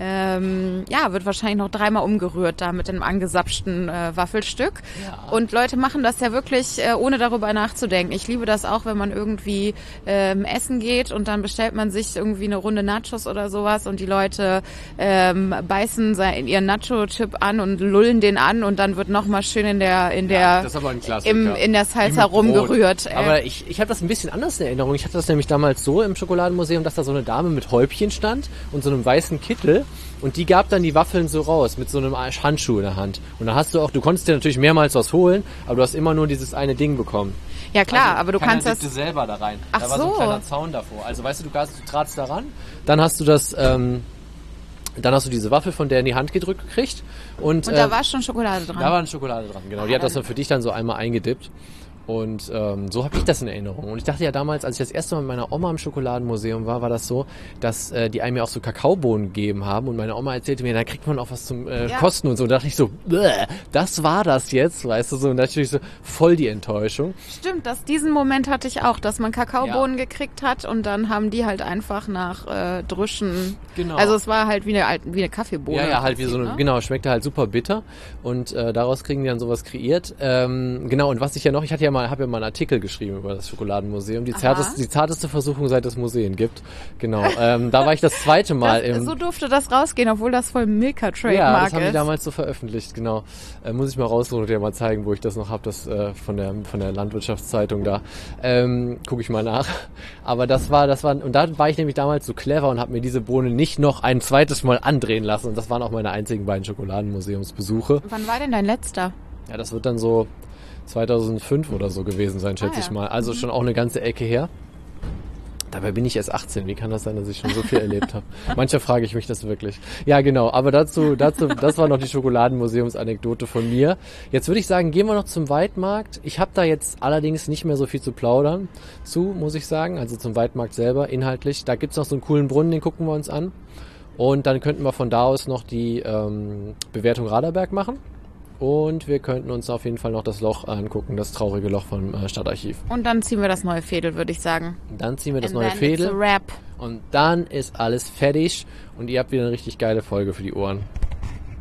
ähm, ja, wird wahrscheinlich noch dreimal umgerührt da mit dem angesapschten äh, Waffelstück. Ja. Und Leute machen das ja wirklich, äh, ohne darüber nachzudenken. Ich liebe das auch, wenn man irgendwie ähm, essen geht und dann bestellt man sich irgendwie eine Runde Nachos oder sowas und die Leute ähm, beißen in ihren Nacho-Chip an und lullen den an und dann wird nochmal schön in der in der das ist aber ein Klassiker. im, in der Salsa Mit Brot. rumgerührt. Äh, Aber ich, ich habe das ein bisschen anders in Erinnerung. Ich hatte das nämlich damals so im Schokoladenmuseum, dass da so eine Dame mit Häubchen stand und so einem weißen Kittel und die gab dann die Waffeln so raus mit so einem Handschuh in der Hand. Und da hast du auch, du konntest dir natürlich mehrmals was holen, aber du hast immer nur dieses eine Ding bekommen. ja klar, Also, aber du keiner kannst das... dippte selber da rein. Ach da war so ein so. kleiner Zaun davor. Also weißt du, du, gast- du tratst da ran, dann hast du das, ähm, dann hast du diese Waffel von der in die Hand gedrückt gekriegt und, Und äh, da war schon Schokolade dran. da war eine Schokolade dran, genau. Die hat das dann für dich dann so einmal eingedippt. Und ähm, so habe ich das in Erinnerung. Und ich dachte ja damals, als ich das erste Mal mit meiner Oma im Schokoladenmuseum war, war das so, dass äh, die einem ja auch so Kakaobohnen gegeben haben. Und meine Oma erzählte mir, da kriegt man auch was zum äh, Ja. Kosten und so. Und da dachte ich so, bäh, das war das jetzt, weißt du so. Und natürlich so voll die Enttäuschung. Stimmt, das, diesen Moment hatte ich auch, dass man Kakaobohnen gekriegt hat und dann haben die halt einfach nach äh, Drüschen... Genau. Also es war halt wie eine, wie eine Kaffeebohne. Ja, ja, halt wie so eine, ne? genau, schmeckte halt super bitter und äh, daraus kriegen die dann sowas kreiert. Ähm, genau, und was ich ja noch, ich hatte ja mal, habe ja mal einen Artikel geschrieben über das Schokoladenmuseum, die Aha. zarteste, die zarteste Versuchung, seit es Museen gibt. Genau, ähm, da war ich das zweite Mal Das, im... so durfte das rausgehen, obwohl das voll Milka ja, Trademark das haben die ist. damals so veröffentlicht, genau. Äh, muss ich mal raussuchen und dir mal zeigen, wo ich das noch habe, das äh, von der von der Landwirtschaftszeitung da. Ähm, gucke ich mal nach. Aber das war, das war, und da war ich nämlich damals so clever und habe mir diese Bohne nicht noch ein zweites Mal andrehen lassen. Und das waren auch meine einzigen beiden Schokoladenmuseumsbesuche. Wann war denn dein letzter? Ja, das wird dann so zweitausendfünf oder so gewesen sein, schätze Ah, ja. ich mal. Also schon auch eine ganze Ecke her. Dabei bin ich erst achtzehn. Wie kann das sein, dass ich schon so viel erlebt habe? Manchmal frage ich mich das wirklich. Ja, genau. Aber dazu, dazu, das war noch die Schokoladenmuseumsanekdote von mir. Jetzt würde ich sagen, gehen wir noch zum Weitmarkt. Ich habe da jetzt allerdings nicht mehr so viel zu plaudern zu, muss ich sagen. Also zum Weitmarkt selber, inhaltlich. Da gibt's noch so einen coolen Brunnen, den gucken wir uns an. Und dann könnten wir von da aus noch die ähm, Bewertung Raderberg machen. Und wir könnten uns auf jeden Fall noch das Loch angucken, das traurige Loch vom äh, Stadtarchiv. Und dann ziehen wir das neue Fädel, würde ich sagen. Dann ziehen wir das And neue then Fädel. it's a wrap. Und dann ist alles fertig und ihr habt wieder eine richtig geile Folge für die Ohren.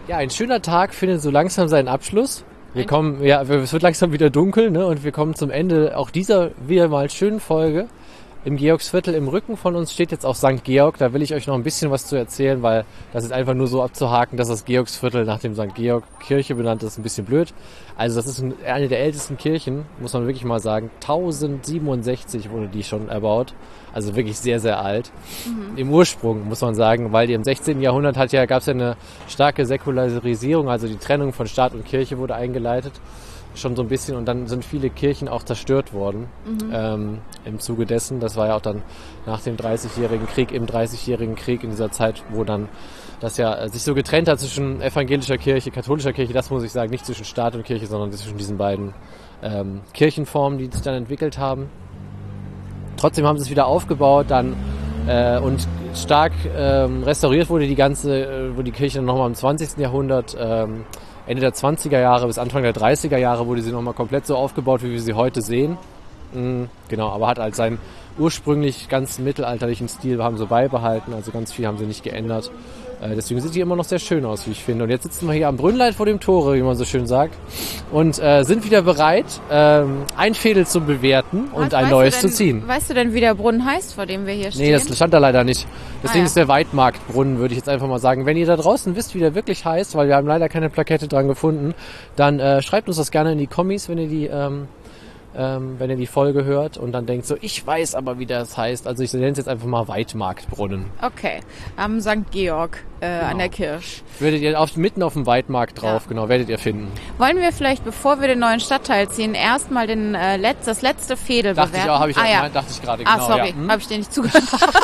Ja, ein schöner Tag findet so langsam seinen Abschluss. Wir kommen, ja, es wird langsam wieder dunkel, ne? Und wir kommen zum Ende auch dieser wieder mal schönen Folge. Im Georgsviertel im Rücken von uns steht jetzt auch Sankt Georg. Da will ich euch noch ein bisschen was zu erzählen, weil das ist einfach nur so abzuhaken, dass das Georgsviertel nach dem Sankt Georg Kirche benannt ist. Ein bisschen blöd. Also das ist eine der ältesten Kirchen, muss man wirklich mal sagen. tausendsiebenundsechzig wurde die schon erbaut. Also wirklich sehr, sehr alt. Mhm. Im Ursprung, muss man sagen, weil im sechzehnten Jahrhundert hat ja, gab es ja eine starke Säkularisierung, also die Trennung von Staat und Kirche wurde eingeleitet. Schon so ein bisschen, und dann sind viele Kirchen auch zerstört worden mhm. ähm, im Zuge dessen. Das war ja auch dann nach dem dreißigjährigen Krieg, im dreißigjährigen Krieg, in dieser Zeit, wo dann das ja sich so getrennt hat zwischen evangelischer Kirche, katholischer Kirche, das muss ich sagen, nicht zwischen Staat und Kirche, sondern zwischen diesen beiden ähm, Kirchenformen, die sich dann entwickelt haben. Trotzdem haben sie es wieder aufgebaut dann äh, und stark ähm, restauriert wurde die ganze, äh, wo die Kirche dann nochmal im zwanzigsten Jahrhundert ähm, Ende der zwanziger Jahre bis Anfang der dreißiger Jahre wurde sie nochmal komplett so aufgebaut, wie wir sie heute sehen. Mhm, genau, aber hat halt seinen ursprünglich ganz mittelalterlichen Stil, haben sie beibehalten, also ganz viel haben sie nicht geändert. Äh, deswegen sieht die immer noch sehr schön aus, wie ich finde. Und jetzt sitzen wir hier am Brünnlein vor dem Tore, wie man so schön sagt, und äh, sind wieder bereit, ähm, ein Fädel zu bewerten und Was, ein neues denn, zu ziehen. Weißt du denn, wie der Brunnen heißt, vor dem wir hier stehen? Nee, das stand da leider nicht. Deswegen ah, ja. ist der Weidmarktbrunnen, würde ich jetzt einfach mal sagen. Wenn ihr da draußen wisst, wie der wirklich heißt, weil wir haben leider keine Plakette dran gefunden, dann äh, schreibt uns das gerne in die Kommis, wenn ihr die ähm, ähm, wenn ihr die Folge hört und dann denkt so, ich weiß aber, wie das heißt. Also ich nenne es jetzt einfach mal Weidmarktbrunnen. Okay, am Sankt Georg äh, genau. an der Kirch. Werdet ihr auf, mitten auf dem Weidmarkt drauf, ja. genau, werdet ihr finden. Wollen wir vielleicht, bevor wir den neuen Stadtteil ziehen, erstmal den äh, Letz-, das letzte Fädel dachte bewerten? Ich auch, hab ich ah, auch ja. mal, dachte ich gerade, genau. Ah, sorry, ja. hm? habe ich dir nicht zugehört.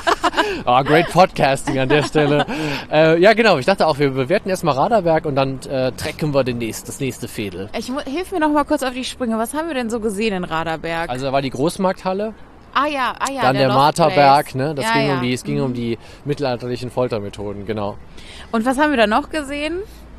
Oh, great Podcasting an der Stelle. äh, ja, genau. Ich dachte auch, wir bewerten erstmal Raderberg und dann äh, trecken wir den nächst, das nächste Fädel. Ich hilf mir noch mal kurz auf die Sprünge. Was haben wir denn so gesehen in Raderberg? Also da war die Großmarkthalle. Ah ja, ah ja. Dann der, der Marterberg, ne? Das ja, ging ja. um die, es ging mhm. um die mittelalterlichen Foltermethoden, genau. Und was haben wir da noch gesehen?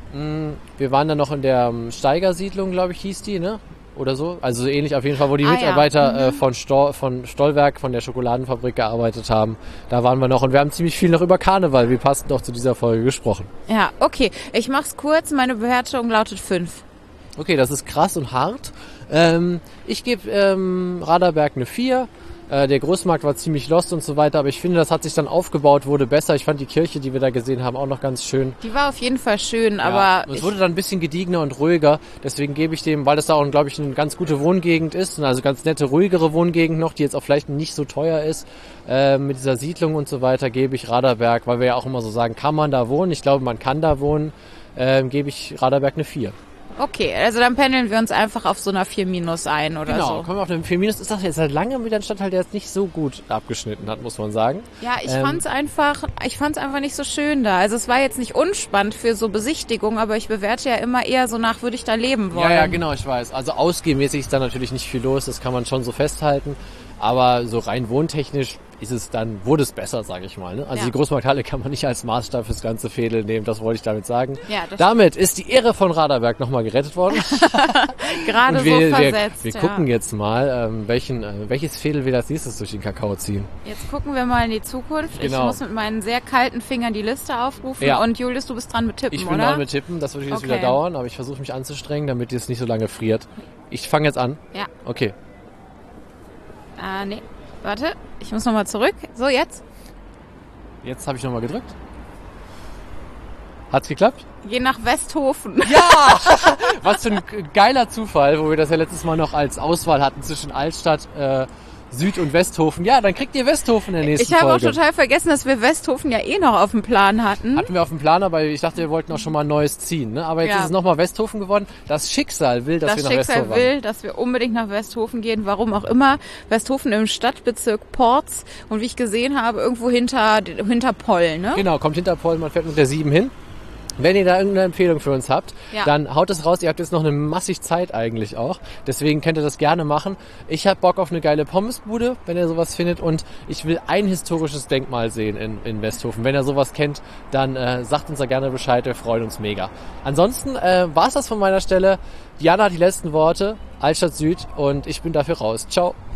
Wir waren dann noch in der Steigersiedlung, glaube ich, hieß die, ne? Oder so. Also so ähnlich auf jeden Fall, wo die ah, Mitarbeiter ja. mhm. äh, von, Sto- von Stollwerk, von der Schokoladenfabrik gearbeitet haben. Da waren wir noch und wir haben ziemlich viel noch über Karneval, wie passend doch zu dieser Folge, gesprochen. Ja, okay. Ich mach's kurz. Meine Bewertung lautet fünf. Okay, das ist krass und hart. Ähm, ich gebe ähm, Raderberg eine vier. Äh, der Großmarkt war ziemlich lost und so weiter, aber ich finde, das hat sich dann aufgebaut, wurde besser. Ich fand die Kirche, die wir da gesehen haben, auch noch ganz schön. Die war auf jeden Fall schön, ja, aber... Es wurde dann ein bisschen gediegener und ruhiger, deswegen gebe ich dem, weil das da auch, glaube ich, eine ganz gute Wohngegend ist, also ganz nette, ruhigere Wohngegend noch, die jetzt auch vielleicht nicht so teuer ist, äh, mit dieser Siedlung und so weiter, gebe ich Raderberg, weil wir ja auch immer so sagen, kann man da wohnen? Ich glaube, man kann da wohnen, äh, gebe ich Raderberg eine vier. Okay, also dann pendeln wir uns einfach auf so einer vier minus ein oder genau, so. Genau, kommen wir auf eine vier minus. Ist das jetzt seit langem wieder ein Stadtteil, der jetzt nicht so gut abgeschnitten hat, muss man sagen. Ja, ich ähm, fand's einfach, ich fand's einfach nicht so schön da. Also es war jetzt nicht unspannend für so Besichtigung, aber ich bewerte ja immer eher so nach, würde ich da leben wollen. Ja, ja, genau, ich weiß. Also ausgehmäßig ist da natürlich nicht viel los, das kann man schon so festhalten. Aber so rein wohntechnisch ist es dann, wurde es besser, sage ich mal. Ne? Also ja. Die Großmarkthalle kann man nicht als Maßstab fürs ganze Fädel nehmen, das wollte ich damit sagen. Ja, damit ist die Ehre von Raderberg nochmal gerettet worden. Gerade Und wir, so versetzt. Wir, wir ja. gucken jetzt mal, ähm, welchen, äh, welches Fädel wir als nächstes durch den Kakao ziehen. Jetzt gucken wir mal in die Zukunft. Genau. Ich muss mit meinen sehr kalten Fingern die Liste aufrufen. Ja. Und Julius, du bist dran mit Tippen, ich bin oder? dran mit Tippen, das wird jetzt okay. wieder dauern, aber ich versuche mich anzustrengen, damit es nicht so lange friert. Ich fange jetzt an. Ja. Okay. Ah, nee. Warte, ich muss nochmal zurück. So, jetzt. Jetzt habe ich nochmal gedrückt. Hat's geklappt? Geh nach Westhofen. Ja! Was für ein geiler Zufall, wo wir das ja letztes Mal noch als Auswahl hatten zwischen Altstadt, äh, Süd- und Westhofen. Ja, dann kriegt ihr Westhofen in der nächsten ich Folge. Ich habe auch total vergessen, dass wir Westhofen ja eh noch auf dem Plan hatten. Hatten wir auf dem Plan, aber ich dachte, wir wollten auch schon mal ein neues ziehen. Ne? Aber jetzt ja. ist es nochmal Westhofen geworden. Das Schicksal will, dass das wir nach Schicksal Westhofen Das Schicksal will, dass wir unbedingt nach Westhofen gehen. Warum auch immer. Westhofen im Stadtbezirk Porz. Und wie ich gesehen habe, irgendwo hinter, hinter Poll. Ne? Genau, kommt hinter Poll. Man fährt mit der sieben hin. Wenn ihr da irgendeine Empfehlung für uns habt, ja. dann haut es raus. Ihr habt jetzt noch eine massig Zeit eigentlich auch. Deswegen könnt ihr das gerne machen. Ich hab Bock auf eine geile Pommesbude, wenn ihr sowas findet. Und ich will ein historisches Denkmal sehen in, in Westhofen. Wenn ihr sowas kennt, dann äh, sagt uns da gerne Bescheid. Wir freuen uns mega. Ansonsten äh, war's das von meiner Stelle. Diana hat die letzten Worte. Altstadt Süd. Und ich bin dafür raus. Ciao.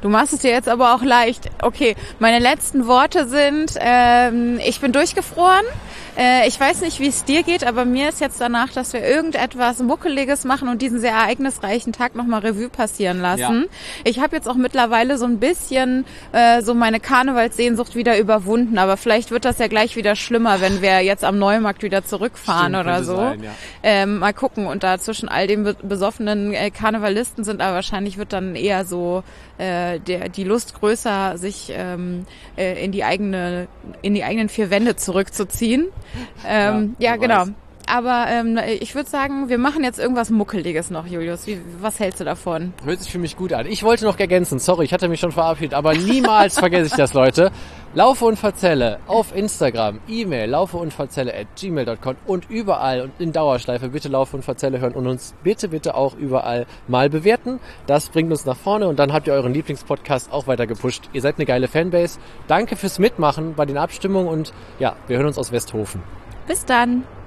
Du machst es dir jetzt aber auch leicht. Okay, meine letzten Worte sind, ähm, ich bin durchgefroren. Äh, ich weiß nicht, wie es dir geht, aber mir ist jetzt danach, dass wir irgendetwas Muckeliges machen und diesen sehr ereignisreichen Tag nochmal Revue passieren lassen. Ja. Ich habe jetzt auch mittlerweile so ein bisschen äh, so meine Karnevalssehnsucht wieder überwunden, aber vielleicht wird das ja gleich wieder schlimmer, wenn wir jetzt am Neumarkt wieder zurückfahren. Stimmt, oder so. Sein, ja. ähm, mal gucken. Und da zwischen all den be- besoffenen äh, Karnevalisten sind, aber wahrscheinlich wird dann eher so äh, der, die Lust größer, sich ähm, äh, in die eigene, in die eigenen vier Wände zurückzuziehen. Ähm, ja, ja genau. Weiß. Aber ähm, ich würde sagen, wir machen jetzt irgendwas Muckeliges noch, Julius. Wie, was hältst du davon? Hört sich für mich gut an. Ich wollte noch ergänzen, sorry, ich hatte mich schon verabschiedet, aber niemals vergesse ich das, Leute. Laufe und Verzelle auf Instagram, E-Mail laufeundverzelle at gmail dot com und überall und in Dauerschleife bitte Laufe und Verzelle hören und uns bitte, bitte auch überall mal bewerten. Das bringt uns nach vorne und dann habt ihr euren Lieblingspodcast auch weiter gepusht. Ihr seid eine geile Fanbase. Danke fürs Mitmachen bei den Abstimmungen und ja, wir hören uns aus Westhofen. Bis dann.